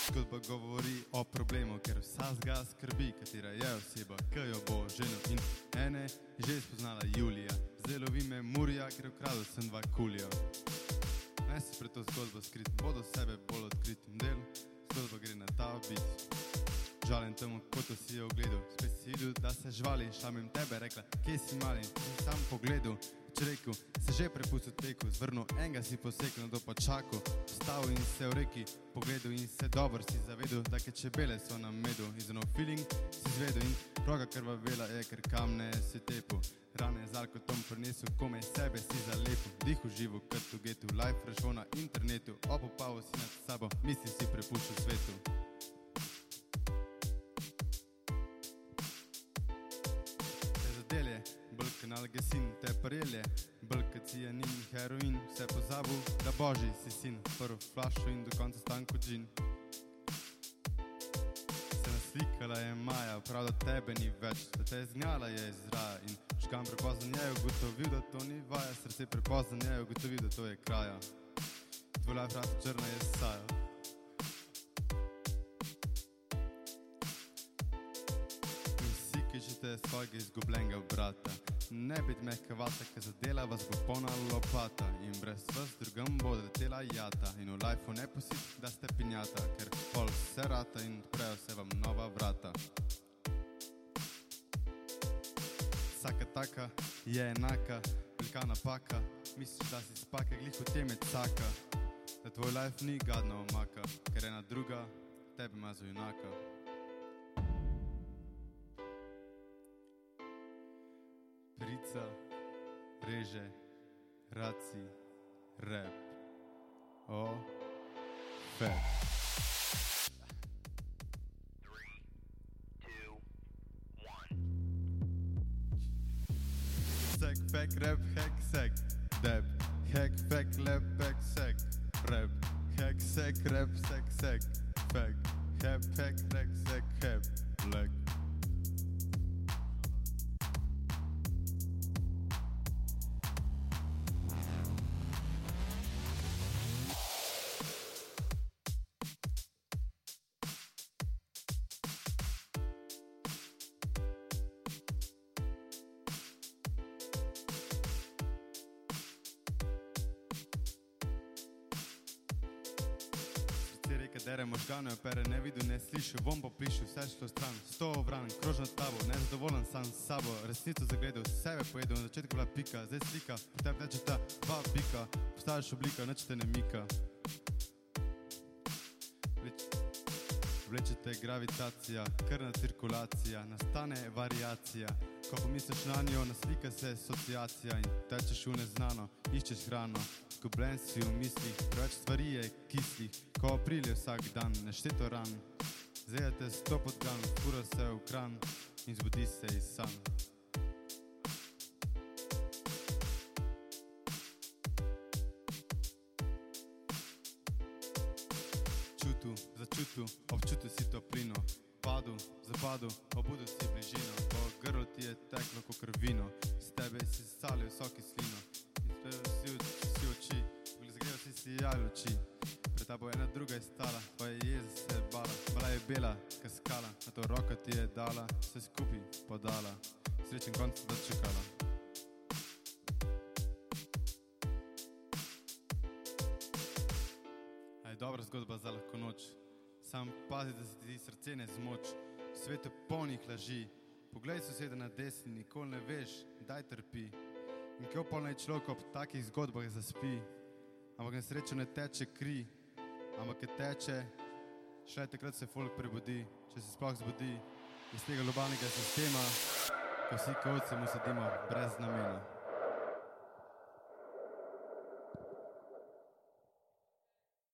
Zgodba govori o problemu, ker vsakega skrbi, katera je oseba, ki jo bo ženil. In ene je že spoznala Julija, zdaj lovi me Murija, ker ukradel sem 2 kulija. Naj se pred to zgodbo skrit, bodo sebe bolj odkritim del, zgodba gre na ta bit. Žalim temu, kot si je ogledal, spet si videl, da se žvali, šlamim tebe, rekla, kje si mali, si sam pogledal, če rekel, se že prepustil teku, zvrnil enega si posekal, nato pa čakal, vstal in se v reki pogledal in se dobro si zavedel, da ke čebele so na medu, izvenil feeling si zvedel in roga krvavela je, ker kamne si tepil, rane z alkotom prinesel, komaj sebe si zalepil, dih užival kot v getu, life rešil na internetu, opopal si nad sabo, misli si prepuščal svetu. Bolj kanalgesin, te parjelje, bolj kacijanin, heroin, vse pozabil, da božji si sin, prv flašo in do konca stan kot džin. Se naslikala je Maja, prav da tebe ni več, da te je zgnala je iz raja in škam prepoznan je ugotovil, da to ni vaja, srce prepoznan je ugotovil, da to je kraja. Tvoj life rata črna je saja. Kišite svojega izgubljenega brata, ne bit mehka vata, ka zadela vas bo polna lopata in brez vas drugam bo letela jata in v lifeu ne pusit, da ste pinjata, ker pol se rata in odprejo se vam nova vrata. Vsaka taka je enaka, velika napaka, misliš, da si spaka, glih v tem je caka, da tvoj life ni gadna omaka, ker ena druga tebe ima za junaka. Prica, reže, raci, rap, o, fek. 3, 2, 1. Sek, fek, rap, hek, sek, deb, hek, fek, lep, hek, sek, rap, hek, sek, rap, sek, sek, fek, hep, hek, rek, sek, hep, lek. Reka dere možgane, opere ne vidu, ne slišil, bom popišil, vse šlo stran, 100 vran, krožno s tabo, nezadovoljen sam s sabo, resnico zagledal, sebe pojedel, na začetku bila pika, zdaj slika, po tebi teče ta 2 bika, postaviš oblika, nič te ne mika. Vlečete gravitacija, krvna cirkulacija, nastane variacija, ko pomisliš na njo, naslika se asociacija in tečeš v neznano, iščeš hrano, zgubljen si v mislih, preveč stvari je kislih, ko april je vsak dan, nešteto ran, zajete 100 podgan, fura se v kran in zbudi se iz san. Začutil, občutil si toplino, padel, zapadel, obudil si bližino, po grlu ti je teklo ko krvino, s tebe si sali vso kislino, in si oči, zagreval si jaj luči, pred tabo ena druga je stala, tvoja jeza se je bala, bila je bela, ka skala, na to roka ti je dala, vse skupaj podala, srečen konc da čakala. A je dobra zgodba za lahko noč, sam pazi, da se ti srce ne zmoč, v svetu polnih laži, poglej soseda na desni, nikoli ne veš, daj trpi, in kjo pol naj človek ob takih zgodbah zaspi, ampak na srečo ne teče kri, ampak ke teče, šele takrat se folk prebudi, če se sploh zbudi iz tega globalnega sistema, ko vsi kovci mu sedimo brez namena.